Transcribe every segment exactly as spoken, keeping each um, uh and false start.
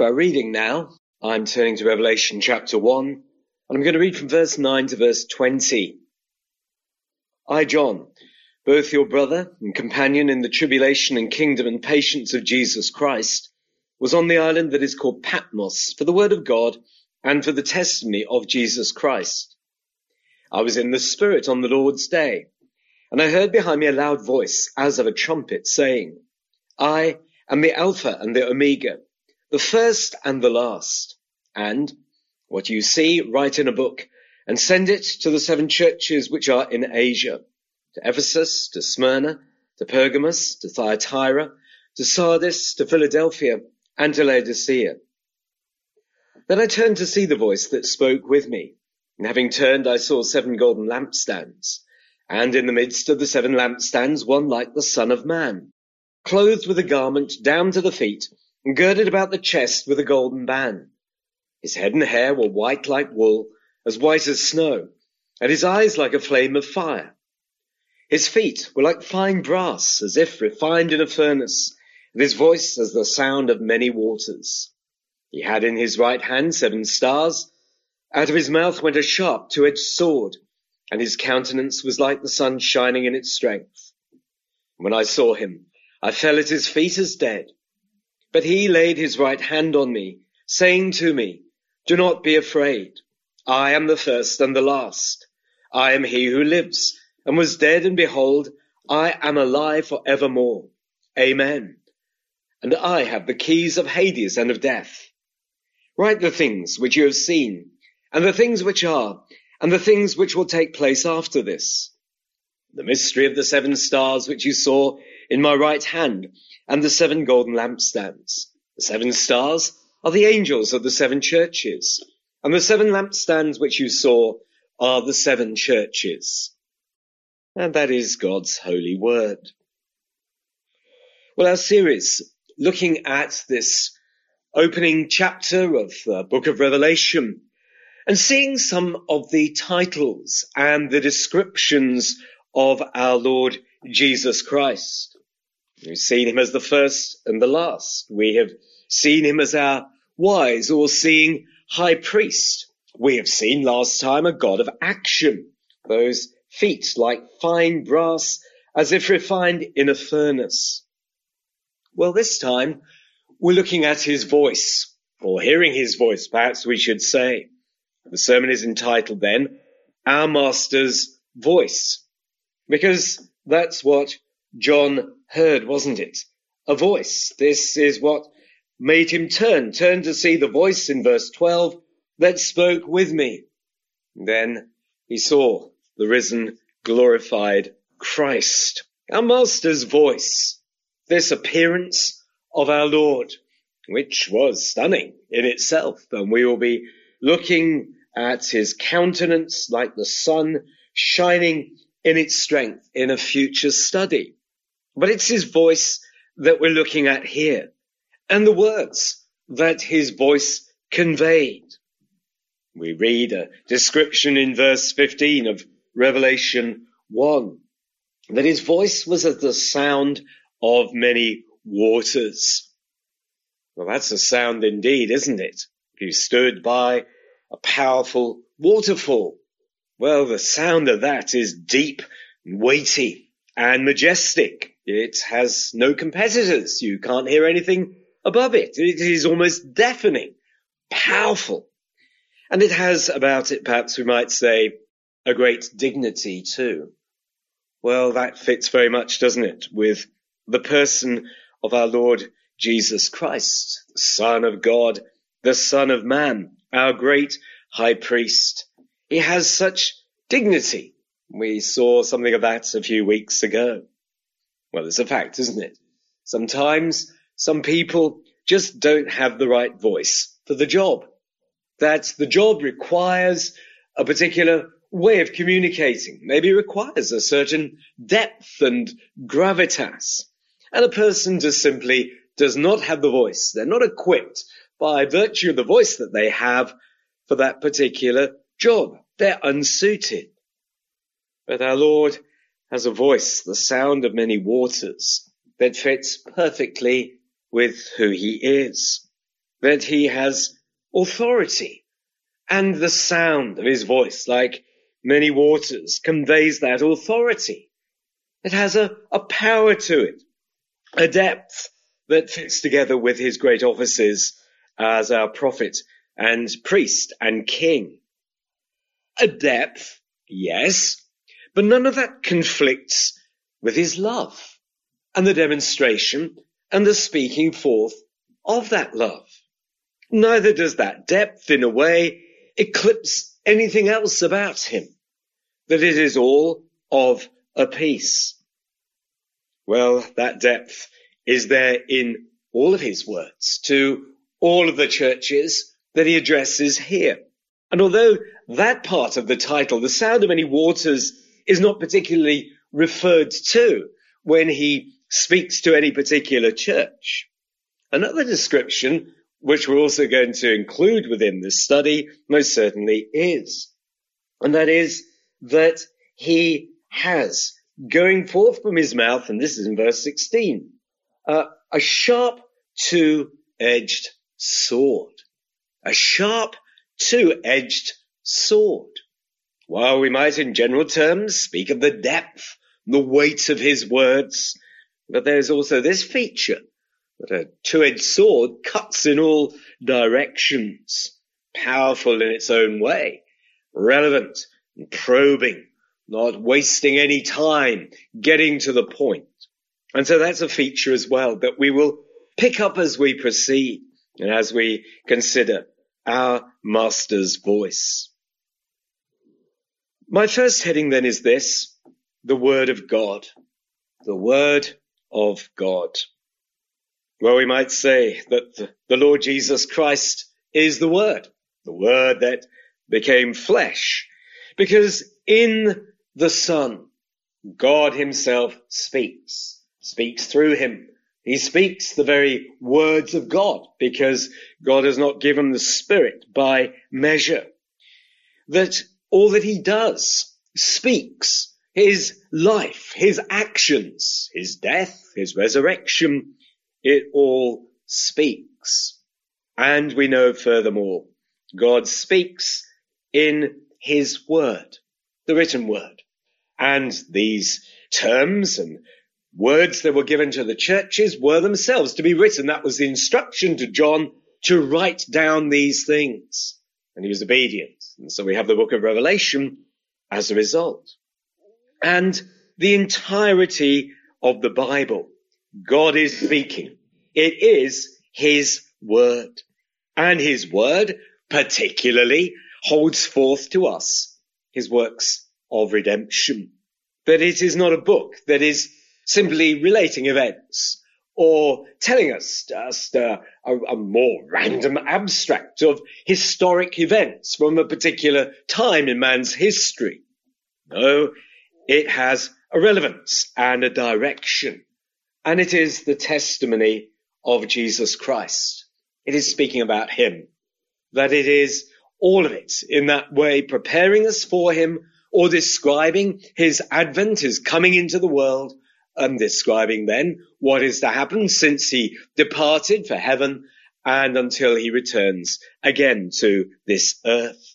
For our reading now, I'm turning to Revelation chapter one, and I'm going to read from verse nine to verse twenty. I, John, both your brother and companion in the tribulation and kingdom and patience of Jesus Christ, was on the island that is called Patmos for the word of God and for the testimony of Jesus Christ. I was in the Spirit on the Lord's day, and I heard behind me a loud voice as of a trumpet saying, I am the Alpha and the Omega, the first and the last. And what you see, write in a book, and send it to the seven churches which are in Asia, to Ephesus, to Smyrna, to Pergamos, to Thyatira, to Sardis, to Philadelphia, and to Laodicea. Then I turned to see the voice that spoke with me, and having turned I saw seven golden lampstands, and in the midst of the seven lampstands one like the Son of Man, clothed with a garment down to the feet, and girded about the chest with a golden band. His head and hair were white like wool, as white as snow, and his eyes like a flame of fire. His feet were like fine brass, as if refined in a furnace, and his voice as the sound of many waters. He had in his right hand seven stars. Out of his mouth went a sharp two-edged sword, and his countenance was like the sun shining in its strength. When I saw him, I fell at his feet as dead. But he laid his right hand on me, saying to me, Do not be afraid. I am the first and the last. I am he who lives, and was dead, and behold, I am alive for evermore. Amen. And I have the keys of Hades and of death. Write the things which you have seen, and the things which are, and the things which will take place after this. The mystery of the seven stars which you saw in my right hand, and the seven golden lampstands. The seven stars are the angels of the seven churches, and the seven lampstands which you saw are the seven churches. And that is God's holy word. Well, our series, looking at this opening chapter of the book of Revelation, and seeing some of the titles and the descriptions of our Lord Jesus Christ. We've seen him as the first and the last. We have seen him as our wise or seeing high priest. We have seen last time a God of action, those feet like fine brass as if refined in a furnace. Well, this time we're looking at his voice, or hearing his voice, perhaps we should say. The sermon is entitled then, Our Master's Voice, because that's what John heard, wasn't it? A voice. This is what made him turn, turn to see the voice in verse twelve that spoke with me. Then he saw the risen, glorified Christ, our Master's voice, this appearance of our Lord, which was stunning in itself. And we will be looking at his countenance like the sun shining in its strength in a future study. But it's his voice that we're looking at here, and the words that his voice conveyed. We read a description in verse fifteen of Revelation one, that his voice was as the sound of many waters. Well, that's a sound indeed, isn't it? If you stood by a powerful waterfall, well, the sound of that is deep, weighty, and majestic. It has no competitors. You can't hear anything above it. It is almost deafening, powerful. And it has about it, perhaps we might say, a great dignity too. Well, that fits very much, doesn't it, with the person of our Lord Jesus Christ, the Son of God, the Son of Man, our great high priest. He has such dignity. We saw something of that a few weeks ago. Well, it's a fact, isn't it? Sometimes some people just don't have the right voice for the job. That the job requires a particular way of communicating, maybe requires a certain depth and gravitas. And a person just simply does not have the voice. They're not equipped by virtue of the voice that they have for that particular job. They're unsuited. But our Lord has a voice, the sound of many waters, that fits perfectly with who he is. that he has authority, and the sound of his voice, like many waters, conveys that authority. It has a, a power to it, a depth that fits together with his great offices as our prophet and priest and king. A depth, yes, but none of that conflicts with his love and the demonstration and the speaking forth of that love. Neither does that depth, in a way, eclipse anything else about him, that it is all of a piece. Well, that depth is there in all of his words to all of the churches that he addresses here. And although that part of the title, The Sound of Many Waters, is not particularly referred to when he speaks to any particular church, another description, which we're also going to include within this study, most certainly is. And that is that he has, going forth from his mouth, and this is in verse sixteen, uh, a sharp two-edged sword. A sharp two-edged sword. While we might in general terms speak of the depth, the weight of his words, but there's also this feature, that a two-edged sword cuts in all directions, powerful in its own way, relevant and probing, not wasting any time, getting to the point. And so that's a feature as well that we will pick up as we proceed and as we consider our Master's voice. My first heading then is this, the Word of God. The Word of God. Well, we might say that the Lord Jesus Christ is the Word, the Word that became flesh, because in the Son, God himself speaks, speaks through him. He speaks the very words of God, because God has not given the Spirit by measure. That all that he does speaks, his life, his actions, his death, his resurrection, it all speaks. And we know furthermore, God speaks in his word, the written word. And these terms and words that were given to the churches were themselves to be written. That was the instruction to John to write down these things. And he was obedient. And so we have the book of Revelation as a result. And the entirety of the Bible, God is speaking. It is his word. And his word particularly holds forth to us his works of redemption. That it is not a book that is simply relating events or telling us just uh, a, a more random abstract of historic events from a particular time in man's history. No, it has a relevance and a direction. And it is the testimony of Jesus Christ. It is speaking about him. That it is all of it in that way, preparing us for him or describing his advent, his coming into the world, and describing then what is to happen since he departed for heaven and until he returns again to this earth.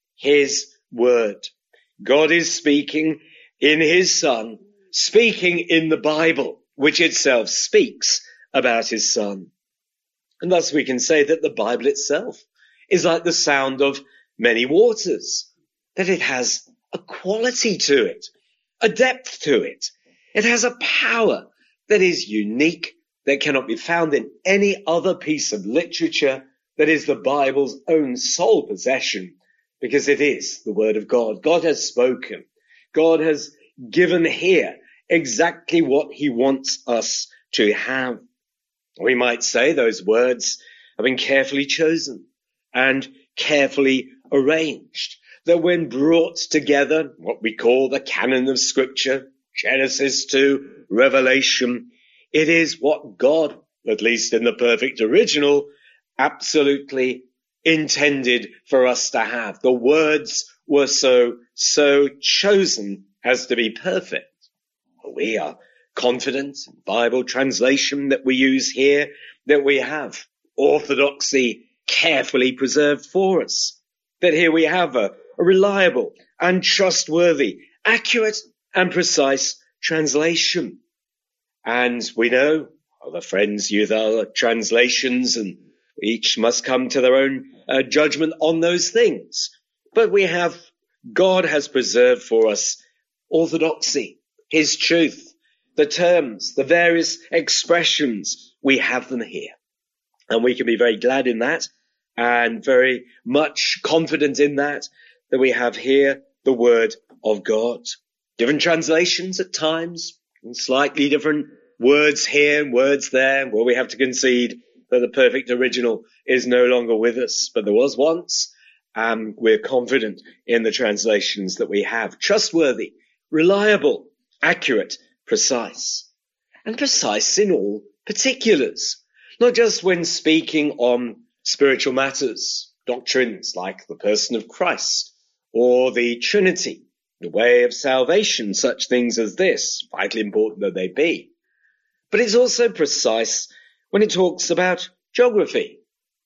His word. God is speaking in his Son, speaking in the Bible, which itself speaks about his Son. And thus we can say that the Bible itself is like the sound of many waters, that it has a quality to it, a depth to it. It has a power that is unique, that cannot be found in any other piece of literature, that is the Bible's own sole possession, because it is the Word of God. God has spoken. God has given here exactly what he wants us to have. We might say those words have been carefully chosen and carefully arranged, that when brought together, what we call the canon of Scripture, Genesis to Revelation, it is what God, at least in the perfect original, absolutely intended for us to have. The words were so, so chosen as to be perfect. We are confident in Bible translation that we use here, that we have orthodoxy carefully preserved for us. That here we have a, a reliable and trustworthy, accurate and precise translation. And we know other friends use other translations, and each must come to their own uh, judgment on those things. But we have, God has preserved for us orthodoxy, his truth, the terms, the various expressions, we have them here. And we can be very glad in that and very much confident in that, that we have here the word of God. Different translations at times, and slightly different words here and words there, where we have to concede that the perfect original is no longer with us, but there was once, and we're confident in the translations that we have. Trustworthy, reliable, accurate, precise, and precise in all particulars, not just when speaking on spiritual matters, doctrines like the person of Christ or the Trinity, the way of salvation, such things as this, vitally important though they be. But it's also precise when it talks about geography,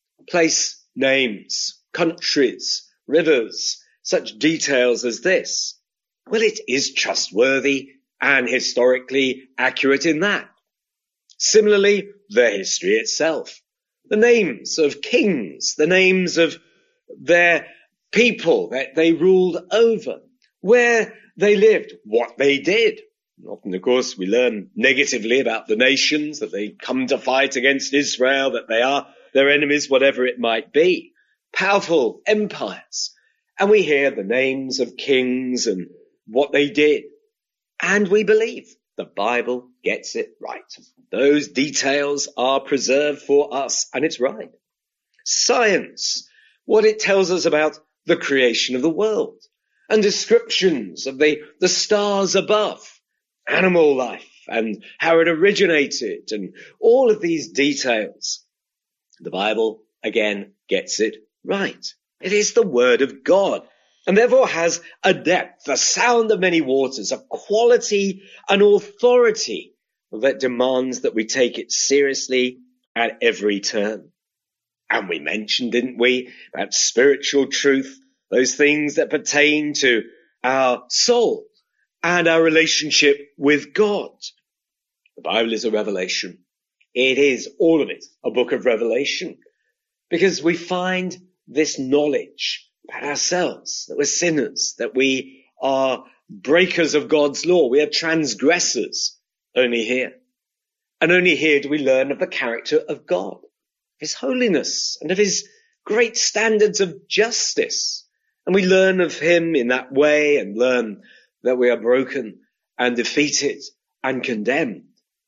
place names, countries, rivers, such details as this. Well, it is trustworthy and historically accurate in that. Similarly, the history itself, the names of kings, the names of their people that they ruled over, where they lived, what they did. Often, of course, we learn negatively about the nations, that they come to fight against Israel, that they are their enemies, whatever it might be. Powerful empires. And we hear the names of kings and what they did. And we believe the Bible gets it right. Those details are preserved for us, and it's right. Science, what it tells us about the creation of the world, and descriptions of the, the stars above, animal life, and how it originated, and all of these details. The Bible, again, gets it right. It is the Word of God, and therefore has a depth, a sound of many waters, a quality, an authority that demands that we take it seriously at every turn. And we mentioned, didn't we, about spiritual truth, those things that pertain to our soul and our relationship with God. The Bible is a revelation. It is, all of it, a book of revelation, because we find this knowledge about ourselves, that we're sinners, that we are breakers of God's law, we are transgressors, only here. And only here do we learn of the character of God, his holiness, and of his great standards of justice. And we learn of him in that way, and learn that we are broken and defeated and condemned.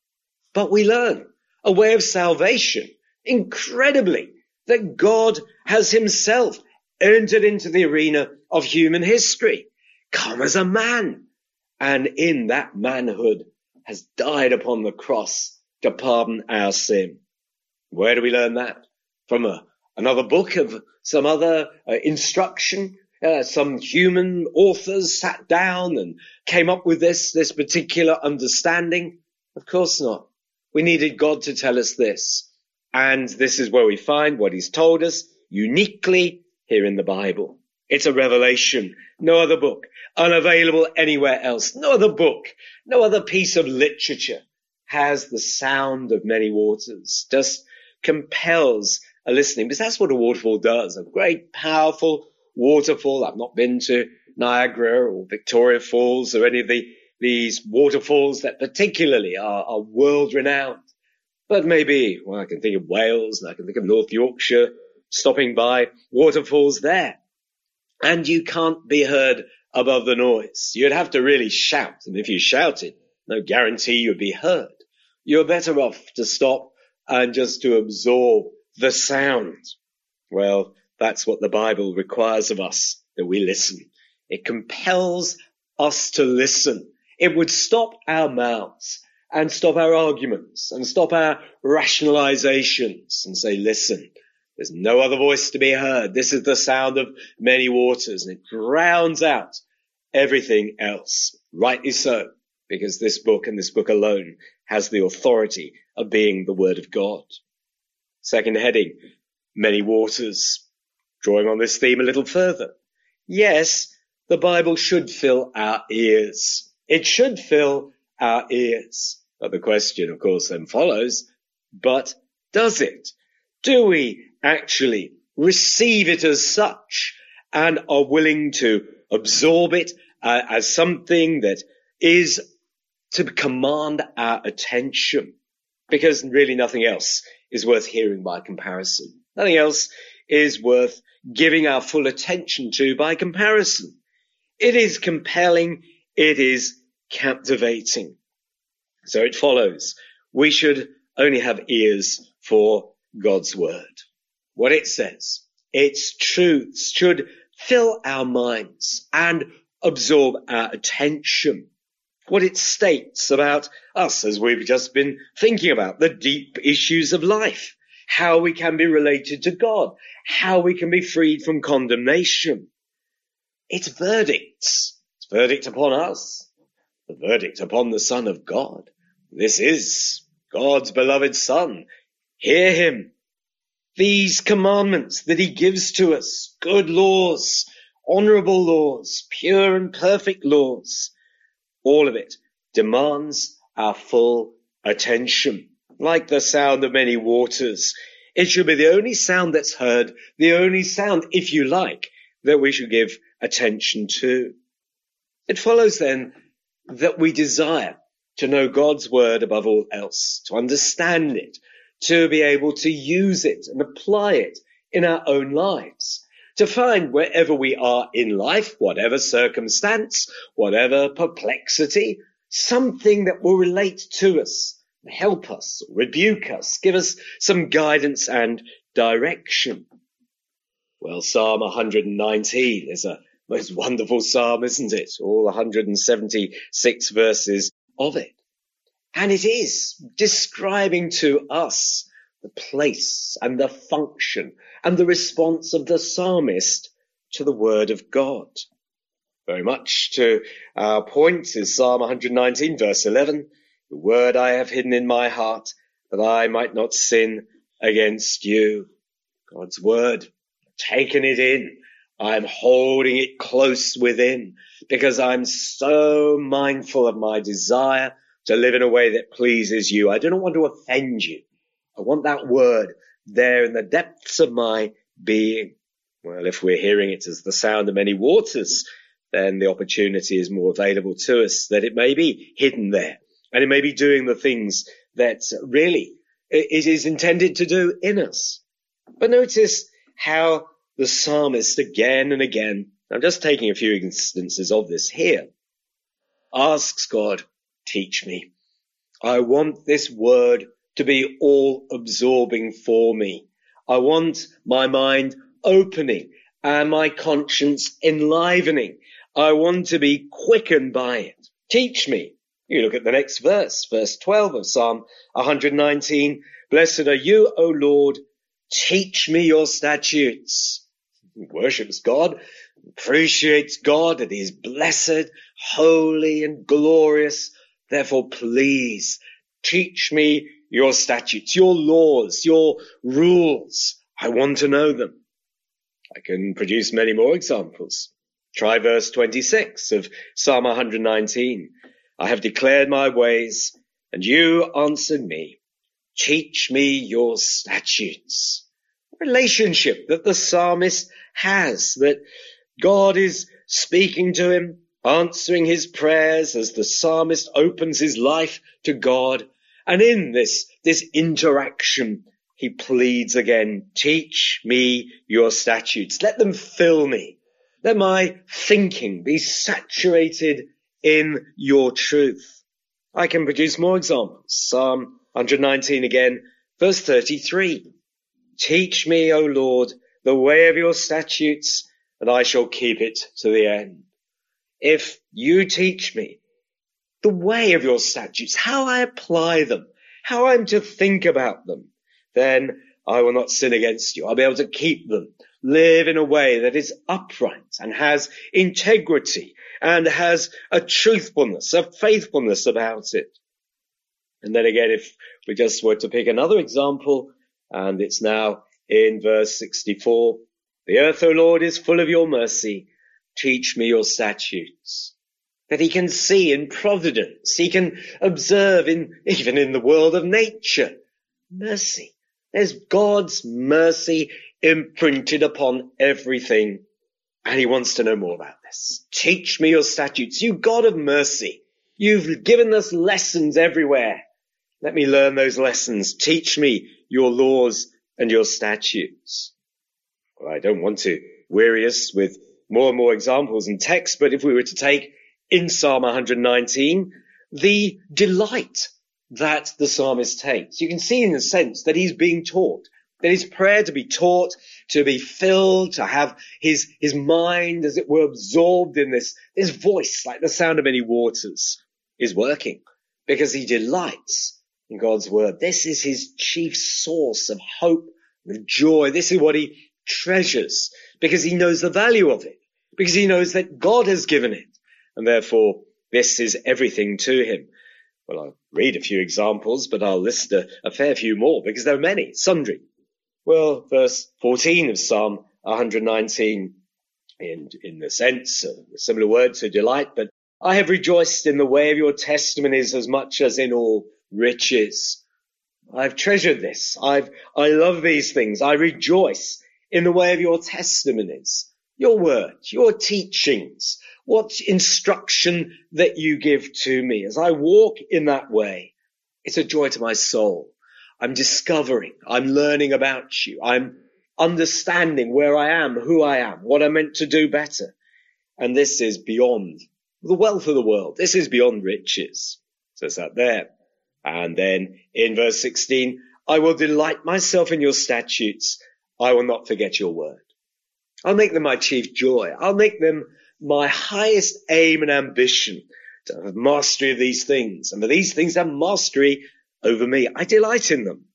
But we learn a way of salvation, incredibly, that God has himself entered into the arena of human history, come as a man, and in that manhood has died upon the cross to pardon our sin. Where do we learn that? From a, another book of some other uh, instruction? Uh, some human authors sat down and came up with this, this particular understanding? Of course not. We needed God to tell us this. And this is where we find what he's told us uniquely here in the Bible. It's a revelation. No other book, unavailable anywhere else. No other book, no other piece of literature has the sound of many waters, just compels a listening, because that's what a waterfall does. A great, powerful waterfall. I've not been to Niagara or Victoria Falls or any of the these waterfalls that particularly are, are world-renowned. But maybe, well, I can think of Wales, and I can think of North Yorkshire, stopping by waterfalls there. And you can't be heard above the noise. You'd have to really shout, and if you shouted, no guarantee you'd be heard. You're better off to stop and just to absorb the sound. Well, that's what the Bible requires of us, that we listen. It compels us to listen. It would stop our mouths and stop our arguments and stop our rationalizations and say, listen, there's no other voice to be heard. This is the sound of many waters, and it drowns out everything else. Rightly so, because this book and this book alone has the authority of being the Word of God. Second heading, many waters. Drawing on this theme a little further. Yes, the Bible should fill our ears. It should fill our ears. But the question, of course, then follows, but does it? Do we actually receive it as such and are willing to absorb it uh, as something that is to command our attention? Because really nothing else is worth hearing by comparison. Nothing else is worth giving our full attention to by comparison. It is compelling. It is captivating. So it follows, we should only have ears for God's word. What it says, its truths should fill our minds and absorb our attention. What it states about us, as we've just been thinking about, the deep issues of life, how we can be related to God, how we can be freed from condemnation. It's verdicts. It's verdict upon us, the verdict upon the Son of God. This is God's beloved Son. Hear him. These commandments that he gives to us, good laws, honorable laws, pure and perfect laws, all of it demands our full attention. Like the sound of many waters, it should be the only sound that's heard, the only sound, if you like, that we should give attention to. It follows then that we desire to know God's word above all else, to understand it, to be able to use it and apply it in our own lives, to find wherever we are in life, whatever circumstance, whatever perplexity, something that will relate to us, help us, rebuke us, give us some guidance and direction. Well, Psalm one nineteen is a most wonderful psalm, isn't it? All one hundred seventy-six verses of it. And it is describing to us the place and the function and the response of the psalmist to the word of God. Very much to our point is Psalm one nineteen verse eleven. The word I have hidden in my heart that I might not sin against you. God's word, taken it in. I'm holding it close within because I'm so mindful of my desire to live in a way that pleases you. I do not want to offend you. I want that word there in the depths of my being. Well, if we're hearing it as the sound of many waters, then the opportunity is more available to us that it may be hidden there and it may be doing the things that really it is intended to do in us. But notice how the psalmist again and again, I'm just taking a few instances of this here, asks God, teach me. I want this word to be all absorbing for me. I want my mind opening and my conscience enlivening. I want to be quickened by it. Teach me. You look at the next verse, verse twelve of Psalm one nineteen. Blessed are you, O Lord. Teach me your statutes. He worships God, appreciates God, that he is blessed, holy and glorious. Therefore, please teach me your statutes, your laws, your rules. I want to know them. I can produce many more examples. Try verse twenty-six of Psalm one nineteen. I have declared my ways, and you answered me. Teach me your statutes. Relationship that the psalmist has, that God is speaking to him, answering his prayers as the psalmist opens his life to God. And in this, this interaction, he pleads again, teach me your statutes. Let them fill me. Let my thinking be saturated in your truth. I can produce more examples. Psalm one nineteen again, verse thirty-three. Teach me, O Lord, the way of your statutes, and I shall keep it to the end. If you teach me the way of your statutes, how I apply them, how I'm to think about them, then I will not sin against you. I'll be able to keep them, live in a way that is upright and has integrity and has a truthfulness, a faithfulness about it. And then again, if we just were to pick another example, And it's now in verse sixty-four. The earth, O Lord, is full of your mercy. Teach me your statutes. That he can see in providence. He can observe in, even in the world of nature. Mercy. There's God's mercy imprinted upon everything. And he wants to know more about this. Teach me your statutes. You God of mercy. You've given us lessons everywhere. Let me learn those lessons. Teach me your laws and your statutes. Well, I don't want to weary us with more and more examples and texts, but if we were to take in Psalm one hundred nineteen, the delight that the psalmist takes, you can see in a sense that he's being taught, that his prayer to be taught, to be filled, to have his, his mind, as it were, absorbed in this, this voice, like the sound of many waters, is working because he delights in God's word. This is his chief source of hope, of joy. This is what he treasures because he knows the value of it, because he knows that God has given it. And therefore, this is everything to him. Well, I'll read a few examples, but I'll list a, a fair few more because there are many, sundry. Well, verse fourteen of Psalm one hundred nineteen, in, in the sense, a similar word to delight, but I have rejoiced in the way of your testimonies as much as in all riches. I've treasured this. I've, I love these things. I rejoice in the way of your testimonies, your word, your teachings, what instruction that you give to me. As I walk in that way, it's a joy to my soul. I'm discovering, I'm learning about you. I'm understanding where I am, who I am, what I'm meant to do better. And this is beyond the wealth of the world. This is beyond riches. Says that there. And then in verse sixteen, I will delight myself in your statutes. I will not forget your word. I'll make them my chief joy. I'll make them my highest aim and ambition to have mastery of these things. And for these things to have mastery over me. I delight in them.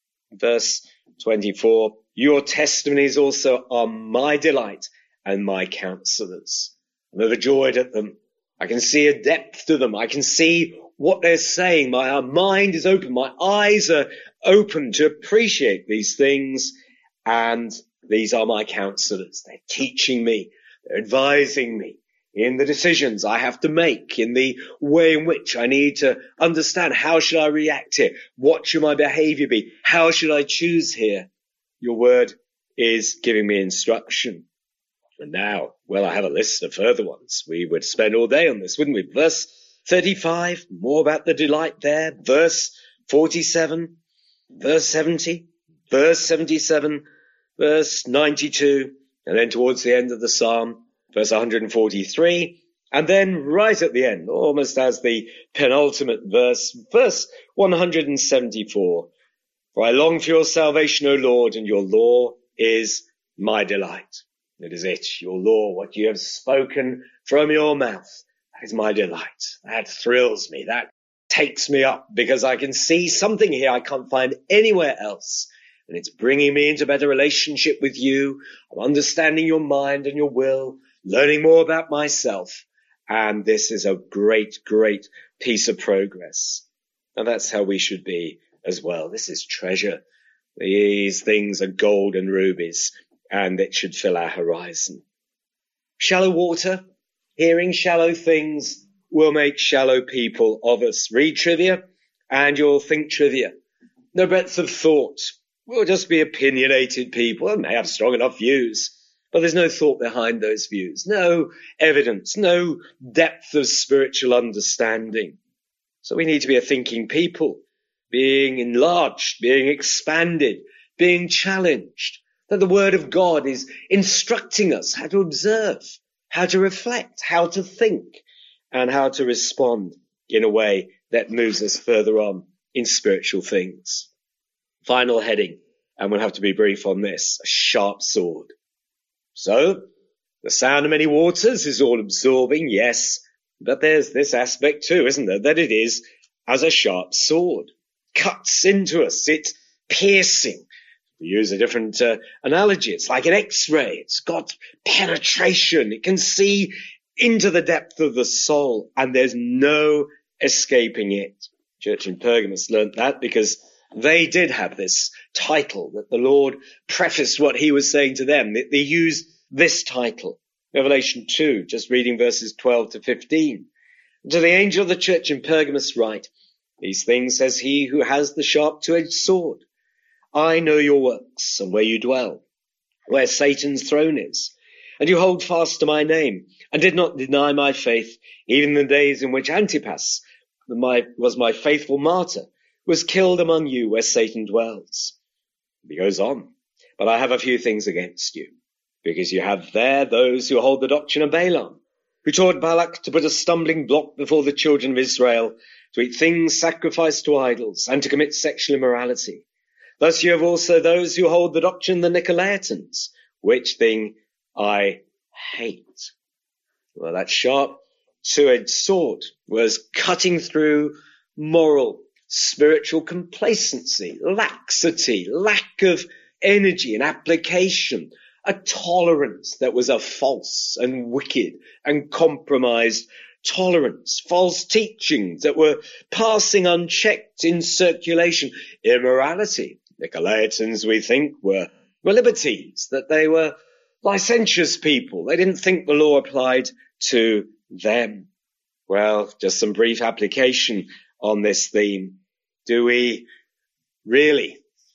Verse twenty-four, your testimonies also are my delight and my counselors. I'm overjoyed at them. I can see a depth to them. I can see what they're saying. My mind is open. My eyes are open to appreciate these things. And these are my counselors. They're teaching me. They're advising me in the decisions I have to make, in the way in which I need to understand how should I react here? What should my behavior be? How should I choose here? Your word is giving me instruction. And now, well, I have a list of further ones. We would spend all day on this, wouldn't we? Verse thirty-five, more about the delight there. Verse forty-seven, verse seventy, verse seventy-seven, verse ninety-two, and then towards the end of the psalm, verse one hundred forty-three, and then right at the end, almost as the penultimate verse, verse one hundred seventy-four. For I long for your salvation, O Lord, and your law is my delight. It is it, your law, what you have spoken from your mouth. That is my delight. That thrills me. That takes me up because I can see something here I can't find anywhere else. And it's bringing me into better relationship with you. I'm understanding your mind and your will, learning more about myself. And this is a great, great piece of progress. And that's how we should be as well. This is treasure. These things are gold and rubies, and it should fill our horizon. Shallow water, hearing shallow things will make shallow people of us. Read trivia and you'll think trivia. No breadth of thought. We'll just be opinionated people and may have strong enough views, but there's no thought behind those views, no evidence, no depth of spiritual understanding. So we need to be a thinking people, being enlarged, being expanded, being challenged, that the word of God is instructing us how to observe, how to reflect, how to think, and how to respond in a way that moves us further on in spiritual things. Final heading, and we'll have to be brief on this, a sharp sword. So, the sound of many waters is all absorbing, yes, but there's this aspect too, isn't there, that it is as a sharp sword. Cuts into us, it's piercing. We use a different uh, analogy. It's like an X-ray. It's got penetration. It can see into the depth of the soul, and there's no escaping it. Church in Pergamos learnt that because They did have this title that the Lord prefaced what he was saying to them. They, they used this title. Revelation two, just reading verses twelve to fifteen. To the angel of the church in Pergamos write, these things says he who has the sharp two-edged sword. I know your works and where you dwell, where Satan's throne is. And you hold fast to my name, and did not deny my faith, even in the days in which Antipas my, was my faithful martyr, was killed among you where Satan dwells. He goes on, but I have a few things against you, because you have there those who hold the doctrine of Balaam, who taught Balak to put a stumbling block before the children of Israel, to eat things sacrificed to idols, and to commit sexual immorality. Thus you have also those who hold the doctrine of the Nicolaitans, which thing I hate. Well, that sharp two-edged sword was cutting through moral, spiritual complacency, laxity, lack of energy and application, a tolerance that was a false and wicked and compromised tolerance, false teachings that were passing unchecked in circulation, immorality. Nicolaitans, we think, were, were libertines, that they were licentious people. They didn't think the law applied to them. Well, just some brief application on this theme. Do we really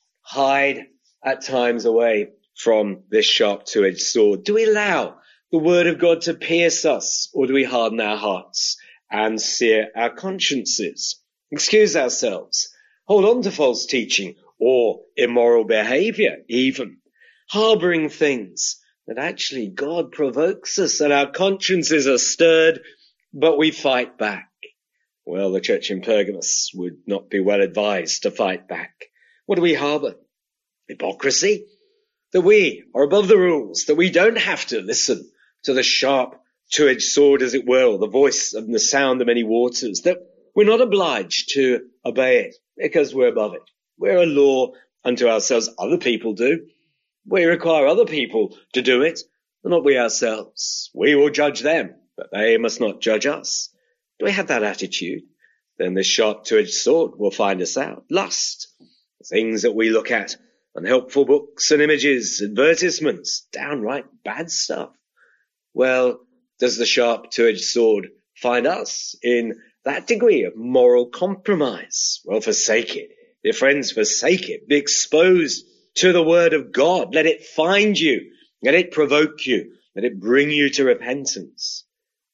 hide at times away from this sharp two-edged sword? Do we allow the word of God to pierce us, or do we harden our hearts and sear our consciences, excuse ourselves, hold on to false teaching or immoral behavior even, harboring things that actually God provokes us and our consciences are stirred, but we fight back? Well, the church in Pergamos would not be well advised to fight back. What do we harbor? Hypocrisy? That we are above the rules, that we don't have to listen to the sharp two-edged sword, as it were, or the voice and the sound of many waters, that we're not obliged to obey it because we're above it. We're a law unto ourselves. Other people do. We require other people to do it, but not we ourselves. We will judge them, but they must not judge us. Do we have that attitude? Then this sharp two-edged sword will find us out. Lust, things that we look at, unhelpful books and images, advertisements, downright bad stuff. Well, does the sharp two-edged sword find us in that degree of moral compromise? Well, forsake it. Dear friends, forsake it. Be exposed to the word of God. Let it find you. Let it provoke you. Let it bring you to repentance.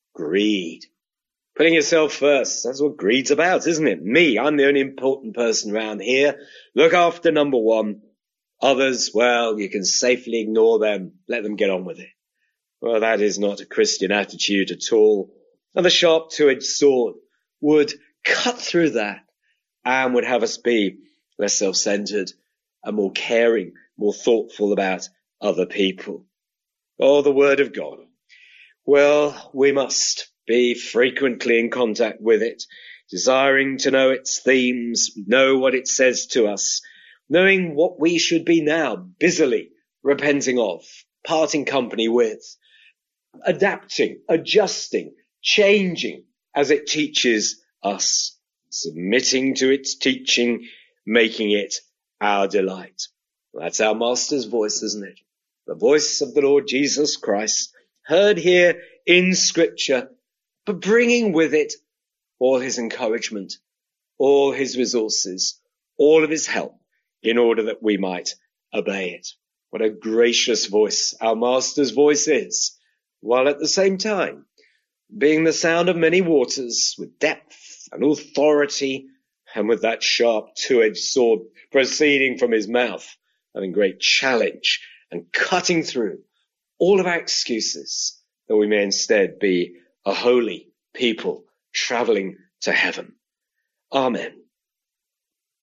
Greed. Putting yourself first. That's what greed's about, isn't it? Me, I'm the only important person around here. Look after number one. Others, well, you can safely ignore them. Let them get on with it. Well, that is not a Christian attitude at all. And the sharp two-edged sword would cut through that and would have us be less self-centered and more caring, more thoughtful about other people. Oh, the word of God. Well, we must be frequently in contact with it, desiring to know its themes, know what it says to us, knowing what we should be now busily repenting of, parting company with, adapting, adjusting, changing as it teaches us, submitting to its teaching, making it our delight. That's our Master's voice, isn't it? The voice of the Lord Jesus Christ, heard here in Scripture, but bringing with it all his encouragement, all his resources, all of his help, in order that we might obey it. What a gracious voice our Master's voice is, while at the same time being the sound of many waters with depth and authority, and with that sharp two-edged sword proceeding from his mouth, having great challenge and cutting through all of our excuses, that we may instead be a holy people traveling to heaven. Amen.